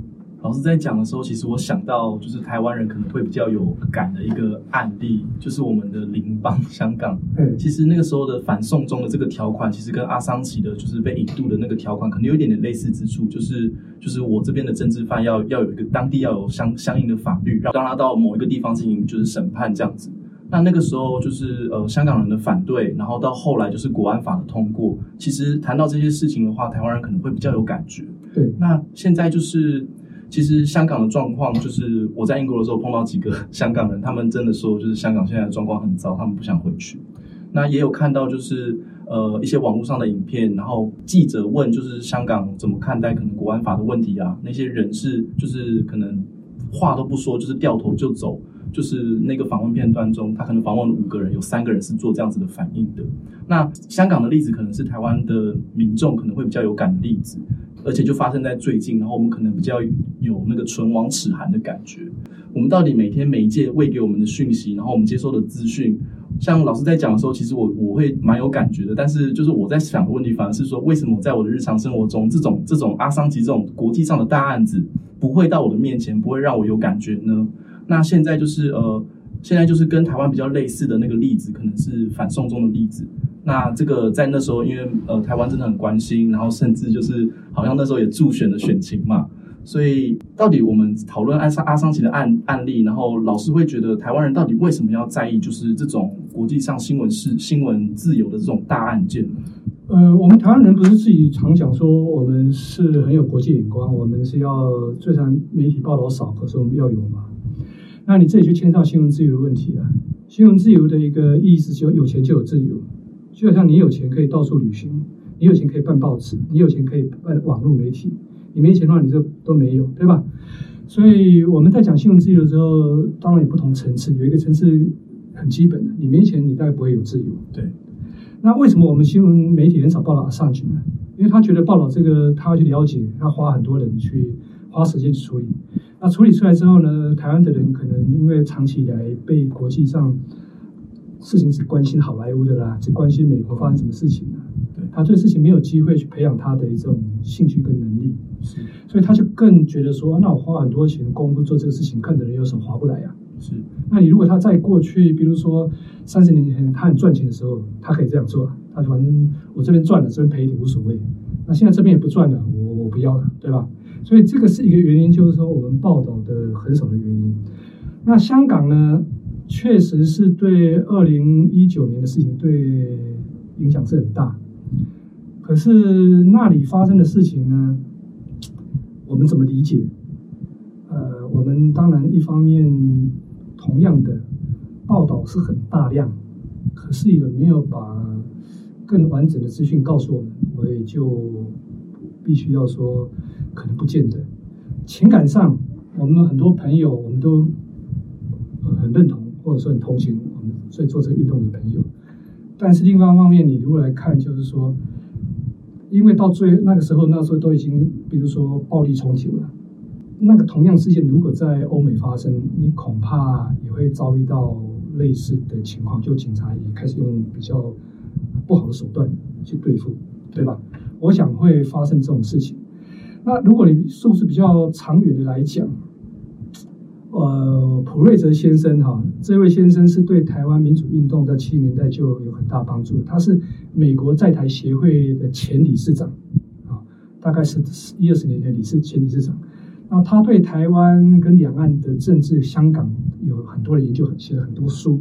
老师在讲的时候，其实我想到就是台湾人可能会比较有感的一个案例，就是我们的邻邦香港。其实那个时候的反送中的这个条款，其实跟阿桑奇的就是被引渡的那个条款，可能有一点点类似之处，就是我这边的政治犯要有一个当地要有相应的法律，让他到某一个地方进行就是审判这样子。那个时候就是香港人的反对，然后到后来就是国安法的通过。其实谈到这些事情的话，台湾人可能会比较有感觉。 对， 那现在就是其实香港的状况，就是我在英国的时候碰到几个香港人，他们真的说就是香港现在的状况很糟，他们不想回去。那也有看到就是一些网络上的影片，然后记者问就是香港怎么看待可能国安法的问题啊，那些人士就是可能话都不说，就是掉头就走。就是那个访问片段中，他可能访问了5个人，有3个人是做这样子的反应的。那香港的例子可能是台湾的民众可能会比较有感的例子，而且就发生在最近，然后我们可能比较有那个唇亡齿寒的感觉。我们到底每天媒介喂给我们的讯息，然后我们接收的资讯，像老师在讲的时候，其实我会蛮有感觉的。但是就是我在想的问题，反而是说，为什么在我的日常生活中，这种阿桑奇这种国际上的大案子，不会到我的面前，不会让我有感觉呢？那现在就是跟台湾比较类似的那个例子，可能是反送中的例子。那这个在那时候，因为台湾真的很关心，然后甚至就是好像那时候也助选了选情嘛。所以到底我们讨论阿桑奇的案例，然后老师会觉得台湾人到底为什么要在意就是这种国际上新闻自由的这种大案件呢？ 我们台湾人不是自己常讲说我们是很有国际眼光，我们是要虽然媒体报道少，可是我们要有嘛。那你这里就牵到新闻自由的问题了。新闻自由的一个意思就有钱就有自由，就好像你有钱可以到处旅行，你有钱可以办报纸，你有钱可以办网络媒体，你没钱的话你就都没有，对吧？所以我们在讲新闻自由的时候，当然有不同层次，有一个层次很基本的，你没钱你大概不会有自由。 对。 那为什么我们新闻媒体很少报道Assange呢？因为他觉得报道这个他要去了解，要花很多人去花时间去处理。那处理出来之后呢，台湾的人可能因为长期以来被国际上事情只关心好莱坞的啦，只关心美国发生什么事情啊，他对事情没有机会去培养他的一种兴趣跟能力，所以他就更觉得说，那我花很多钱功夫做这个事情，看的人有什么划不来啊？ 是。 那你如果他在过去，比如说30年前他很赚钱的时候，他可以这样做，他反正我这边赚了，这边赔一点无所谓。那现在这边也不赚了，我不要了，对吧？所以这个是一个原因，就是说我们报道的很少的原因。那香港呢，确实是对2019年的事情对影响是很大。可是那里发生的事情呢，我们怎么理解？我们当然一方面同样的报道是很大量，可是也没有把更完整的资讯告诉我们，我也就必须要说，可能不见得。情感上，我们很多朋友，我们都很认同，或者说很同情我们所以做这个运动的朋友。但是另外一方面，你如果来看，就是说，因为到那个时候都已经，比如说暴力冲突了，那个同样事件如果在欧美发生，你恐怕也会遭遇到类似的情况，就警察也开始用比较不好的手段去对付，对吧？我想会发生这种事情。那如果你说是比较长远的来讲，普瑞泽先生这位先生是对台湾民主运动在70年代就有很大帮助。他是美国在台协会的前理事长大概是20年前前理事长。那他对台湾跟两岸的政治，香港有很多的研究，写了很多书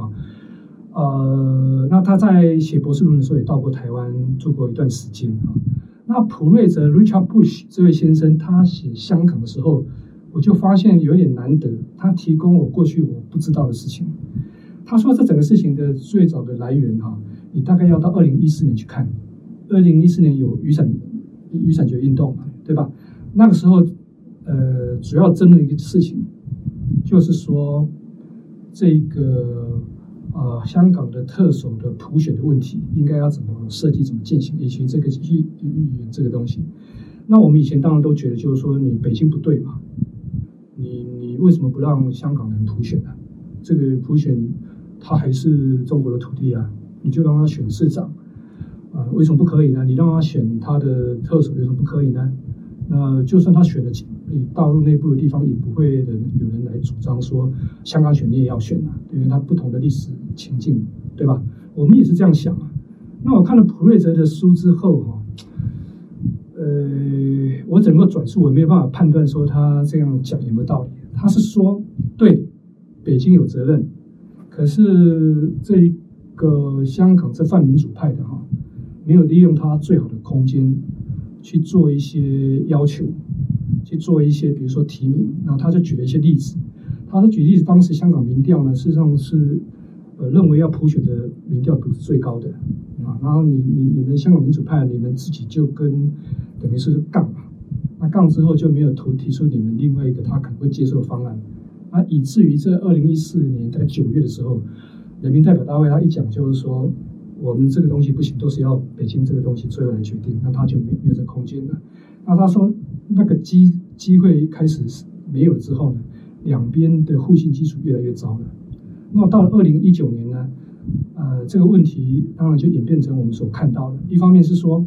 那他在写博士论文的时候也到过台湾做过一段时间那普瑞泽 Richard Bush 这位先生，他写香港的时候，我就发现有点难得，他提供我过去我不知道的事情。他说这整个事情的最早的来源你大概要到2014年去看。2014年有雨伞节运动对吧？那个时候主要争论一个事情，就是说这个香港的特首的普选的问题应该要怎么设计、怎么进行，以及这个预言这个东西。那我们以前当然都觉得，就是说你北京不对嘛，你为什么不让香港人普选呢？这个普选它还是中国的土地啊，你就让他选市长为什么不可以呢？你让他选他的特首有什么不可以呢？那就算他选了你大陆内部的地方也不会有人来主张说香港选你也要选啊，因为它不同的历史情境，对吧？我们也是这样想啊。那我看了普瑞泽的书之后我整个转述我没有办法判断说他这样讲有没有道理。他是说，对，北京有责任，可是这个香港这泛民主派的没有利用他最好的空间去做一些要求，去做一些比如说提名，然后他就举了一些例子。他说举例子，当时香港民调呢，事实上是认为要普选的民调不是最高的啊。然后你们香港民主派，你们自己就跟等于是杠嘛，那杠之后就没有提出你们另外一个他可能会接受的方案，那以至于在2014年大概9月的时候，人民代表大会他一讲就是说，我们这个东西不行，都是要北京这个东西最后来决定，那他就没有这空间了。那他说那个机会开始没有了之后呢，两边的互信基础越来越糟了。那到了2019年呢，这个问题当然就演变成我们所看到的。一方面是说，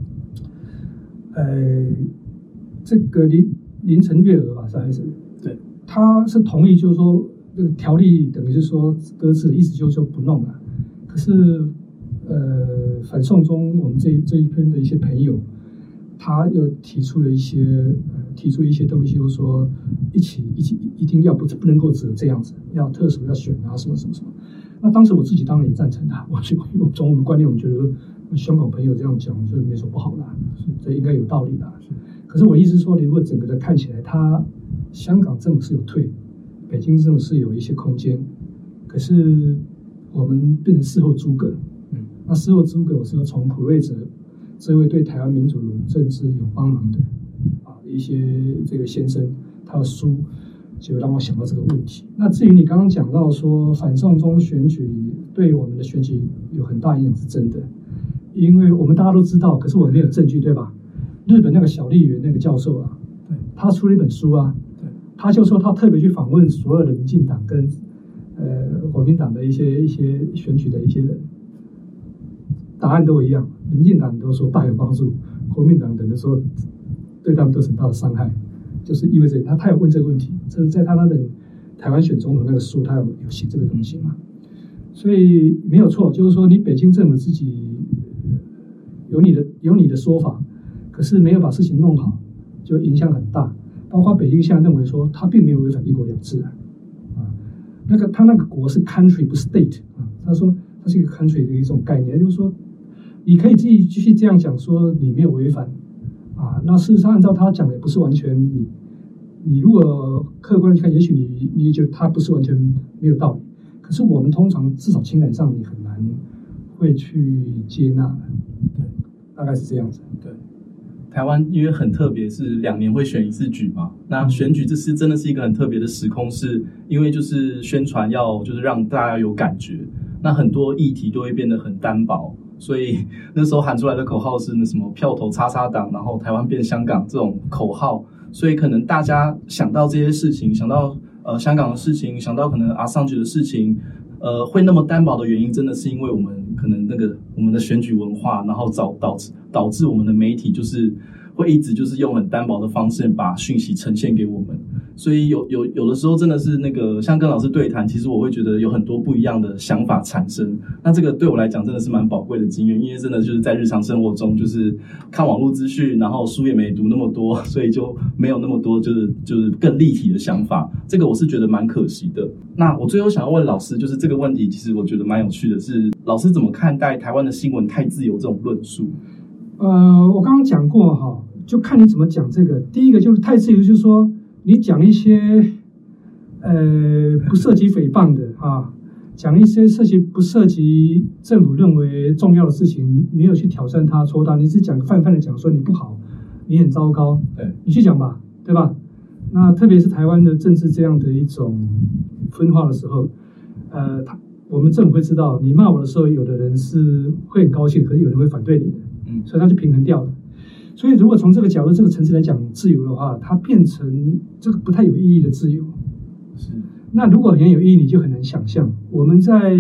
这个林陈月娥吧，是还是对， 他是同意，就是说这个条例等于是说搁置的意思，就是说不弄了。可是反送中我们这一篇的一些朋友，他又提出一些东西，就是说一定要不能够只这样子，要特殊要选啊什么什么什么。那当时我自己当然也赞成他，从我们观念，我们觉得香港朋友这样讲就没什么不好的，这应该有道理的。可是我意思是说，如果整个的看起来，香港政府是有退，北京政府是有一些空间，可是我们变成事后诸葛。那事后诸葛，我是要从普瑞泽这位对台湾民主政治有帮忙的一些这个先生，他的书就让我想到这个问题。那至于你刚刚讲到说反送中选举对我们的选举有很大影响，是真的，因为我们大家都知道，可是我们没有证据，对吧？日本那个小笠原那个教授啊，对，他出了一本书啊，对，他就说他特别去访问所有的民进党跟国民党的一些选举的一些人，答案都一样，民进党都说大有帮助，国民党等于说对他们都是很大的伤害，就是意味着他有问这个问题，这是在他那本台湾选总统那个书，他有写这个东西嘛？所以没有错，就是说你北京政府自己有你的说法，可是没有把事情弄好，就影响很大。包括北京现在认为说他并没有违反一国两制他那个国是 country 不是 state 他说它是一个 country 的一种概念，就是说你可以自己继续这样讲说你没有违反那事实上按照他讲的也不是完全你如果客观的看，也许你也觉得他不是完全没有道理，可是我们通常至少情感上你很难会去接纳的，对，大概是这样子。 对，台湾因为很特别，是2年会选一次举嘛，那选举这次真的是一个很特别的时空，是因为就是宣传要就是让大家有感觉，那很多议题都会变得很单薄，所以那时候喊出来的口号是那什么票投叉叉党，然后台湾变香港这种口号，所以可能大家想到这些事情，想到香港的事情，想到可能阿桑举的事情，会那么单薄的原因，真的是因为我们可能我们的选举文化，然后导致我们的媒体就是会一直就是用很单薄的方式把讯息呈现给我们，所以有的时候真的是像跟老师对谈，其实我会觉得有很多不一样的想法产生。那这个对我来讲真的是蛮宝贵的经验，因为真的就是在日常生活中就是看网络资讯，然后书也没读那么多，所以就没有那么多就是更立体的想法。这个我是觉得蛮可惜的。那我最后想要问老师，就是这个问题，其实我觉得蛮有趣的是，老师怎么看待台湾的新闻太自由这种论述？ 我刚刚讲过就看你怎么讲这个。第一个就是太自由，就是说你讲一些不涉及诽谤的讲一些不涉及政府认为重要的事情，没有去挑战它、戳它，你只讲泛泛的讲说你不好，你很糟糕，对，你去讲吧，对吧？那特别是台湾的政治这样的一种分化的时候，我们政府会知道，你骂我的时候，有的人是会很高兴，可是有人会反对你的，所以他就平衡掉了。所以如果从这个角度、这个层次来讲自由的话，它变成这个不太有意义的自由。是。那如果很有意义，你就很难想象。我们在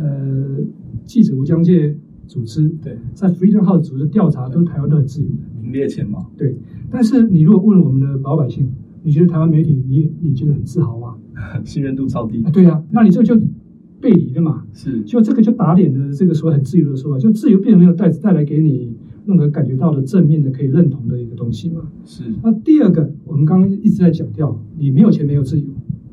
记者无疆界组织，对，在 Freedom House 组织调查，都台湾都很自由的。 名列前茅。 对，但是你如果问我们的老百姓，你觉得台湾媒体你觉得很自豪吗？ 信任度超低。 对啊，那你这就背离了嘛。 是， 就这个就打脸的这个所谓很自由的说法，就自由并没有带来给你任何感觉到的正面的可以认同的一个东西嘛。 是。 那第二个，我们刚刚一直在强调，你没有钱没有自由。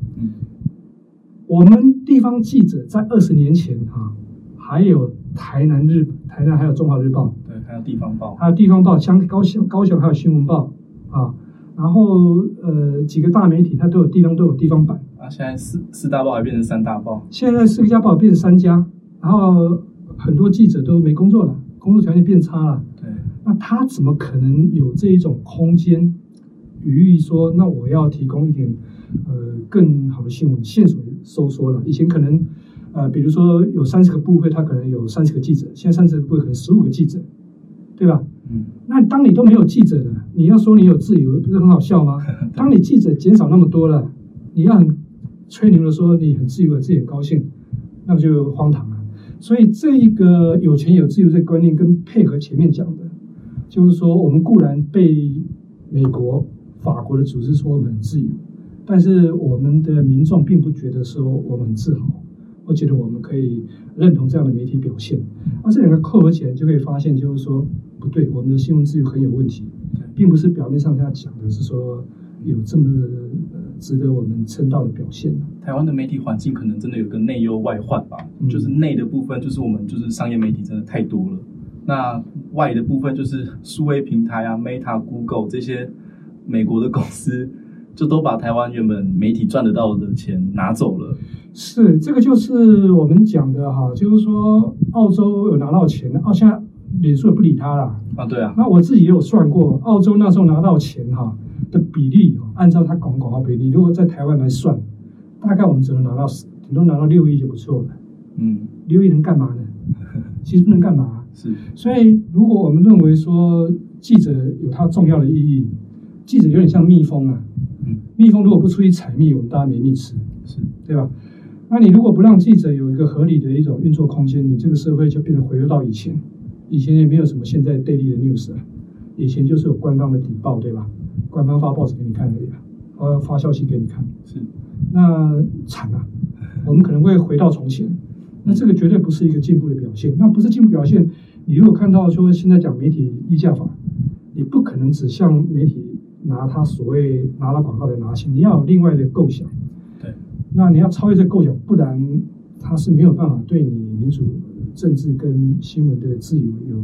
我们地方记者在20年前还有台南还有中华日报， 对，还有地方报， 高雄还有新闻报啊，然后几个大媒体它都有地方版啊，现在四大报还变成3大报， 现在4家报变成3家，然后很多记者都没工作了，工作条件变差了， 对， 那他怎么可能有这一种空间余裕说，那我要提供一点更好的新闻线索收缩了？以前可能比如说有30个部会，他可能有30个记者，现在30个部会可能15个记者，对吧？那当你都没有记者了，你要说你有自由，不是很好笑吗？当你记者减少那么多了，你要很吹牛的说你很自由，自己很高兴，那就荒唐了。所以这一个有钱有自由这个观念，跟配合前面讲的，就是说我们固然被美国、法国的组织说我们很自由，但是我们的民众并不觉得说我们很自豪，我觉得我们可以认同这样的媒体表现。那这两个扣合起来，就可以发现，就是说不对，我们的新闻自由很有问题，并不是表面上他讲的是说有这么值得我们称道的表现。 台湾的媒体环境可能真的有个内忧外患吧，就是内的部分就是我们就是商业媒体真的太多了，那外的部分就是数位平台啊 Meta、Google 这些美国的公司就都把台湾原本媒体赚得到的钱拿走了。 是，这个就是我们讲的就是说澳洲有拿到钱，现在脸书也不理他了啊，对啊。 那我自己也有算过，澳洲那时候拿到钱的比例，按照他广告比例，如果在台湾来算，大概我们只能顶多拿到6亿就不错了。6亿能干嘛呢？其实不能干嘛。 是。所以如果我们认为说记者有它重要的意义，记者有点像蜜蜂啊。蜜蜂如果不出去采蜜，我们大家没蜜吃， 是， 对吧？那你如果不让记者有一个合理的一种运作空间，你这个社会就变成回流到以前也没有什么现在 daily 的 news 啊，以前就是有官方的底报，对吧？官方发报纸给你看而已发消息给你看， 是， 那惨了，我们可能会回到从前，那这个绝对不是一个进步的表现。那不是进步表现，你如果看到说现在讲媒体议价法，你不可能只向媒体拿他所谓拿到广告来拿钱，你要有另外的构想。 对， 那你要超越这个构想，不然他是没有办法对你民主、政治跟新闻的自由有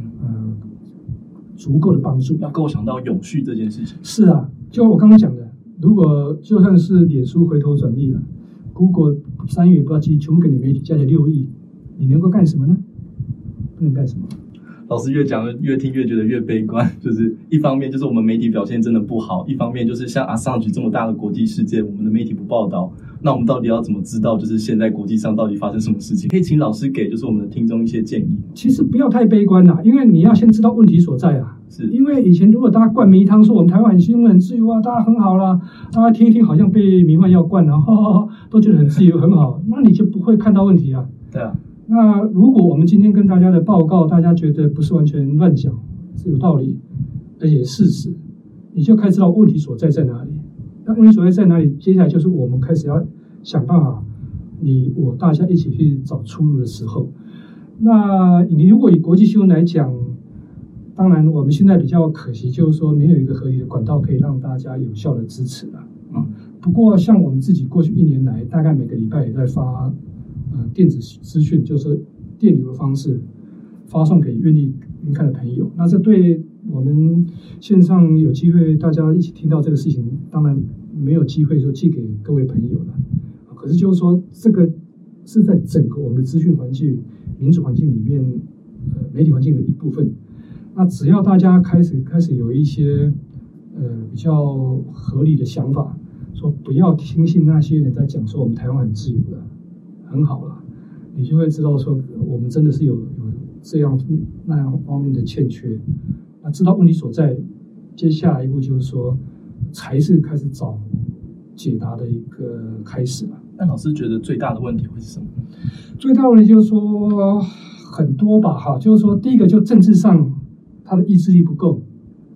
足够的帮助。 要构想到永续这件事情。 是啊，就我刚刚讲的，如果就算是脸书回头转利了 ，Google 3月不知道全部给你媒体加起来6亿，你能够干什么呢？不能干什么。 老师越讲越听越觉得越悲观，就是一方面就是我们媒体表现真的不好，一方面就是像Assange这么大的国际事件，我们的媒体不报道，那我们到底要怎么知道就是现在国际上到底发生什么事情？可以请老师给就是我们的听众一些建议。 其实不要太悲观啦，因为你要先知道问题所在啊。 是因为以前如果大家灌迷汤说我们台湾很新闻很自由啊，大家很好啦，大家听一听好像被迷幻药灌了，都觉得很自由很好，那你就不会看到问题啊。 对啊。 那如果我们今天跟大家的报告，大家觉得不是完全乱讲，是有道理，而且事实，你就开始知道问题所在哪里。那问题所在哪里？接下来就是我们开始要想办法，大家一起去找出路的时候。那你如果以国际新闻来讲，当然我们现在比较可惜，就是说没有一个合理的管道可以让大家有效的支持了。不过像我们自己过去1年来，大概每个礼拜也在发电子资讯，就是电邮的方式发送给愿意看的朋友。那这对我们线上有机会大家一起听到这个事情，当然没有机会就寄给各位朋友了。可是就是说，这个是在整个我们的资讯环境、民主环境里面，媒体环境的一部分。那只要大家开始有一些比较合理的想法，说不要听信那些人在讲说我们台湾很自由了，很好了，你就会知道说我们真的是有这样那样方面的欠缺。那知道问题所在，接下来一步就是说，才是开始找解答的一个开始了。 那老师觉得最大的问题会是什么？ 最大的问题就是说很多吧，就是说第一个就政治上他的意志力不够，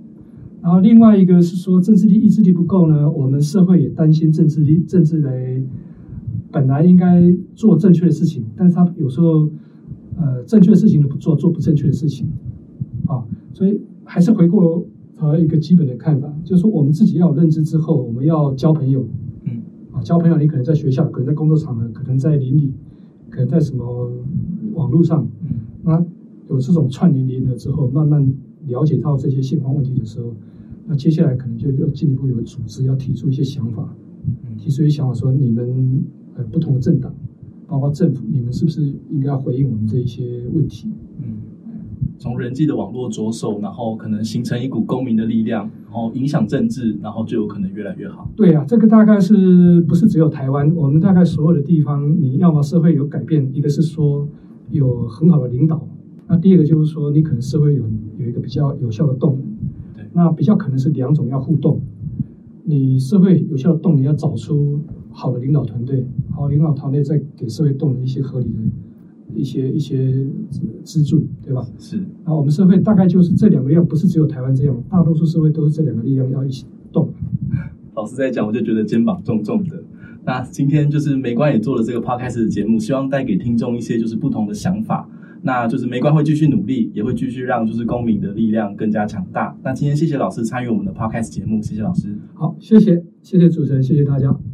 后另外一个是说政治力意志力不够呢，我们社会也担心政治来本来应该做正确的事情，但是他有时候正确的事情都不做，做不正确的事情啊，所以还是回过一个基本的看法，就是说我们自己要有认知之后，我们要交朋友，交朋友你可能在学校，可能在工作场合，可能在邻里，可能在什么网络上，那有这种串联了之后，慢慢了解到这些现况问题的时候，那接下来可能就要进一步有组织要提出一些想法，提出一些想法说你们不同的政党，包括政府，你们是不是应该要回应我们这一些问题？ 从人际的网络着手，然后可能形成一股公民的力量，然后影响政治，然后就有可能越来越好。 对啊，这个大概是不是只有台湾？我们大概所有的地方，你要么社会有改变，一个是说有很好的领导，那第二个就是说你可能社会有一个比较有效的动能。 对，那比较可能是两种要互动。你社会有效的动能要找出好的领导团队，好的领导团队再给社会动能一些合理的一些资助，对吧？ 是。 那我们社会大概就是这两个力量，不是只有台湾这样，大多数社会都是这两个力量要一起动。 老师在讲，我就觉得肩膀重重的。那今天就是媒观也做了这个 podcast 的节目，希望带给听众一些就是不同的想法。那就是媒观会继续努力，也会继续让就是公民的力量更加强大。那今天谢谢老师参与我们的 podcast 节目，谢谢老师。 好，谢谢主持人，谢谢大家。